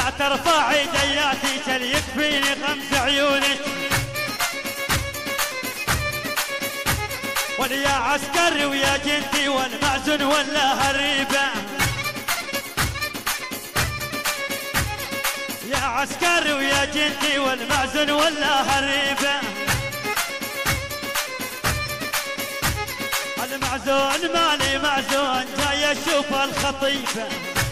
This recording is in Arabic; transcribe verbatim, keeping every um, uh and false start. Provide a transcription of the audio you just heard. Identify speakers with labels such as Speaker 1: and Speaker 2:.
Speaker 1: لا ترفع يدياتي كل يكفيني خمس عيونك. ويا عسكري ويا جندي والمعزن ولا هريبة، يا عسكري ويا جندي والمعزن ولا هريبة. المعزون مالي معزون جاي اشوف الخطيبة.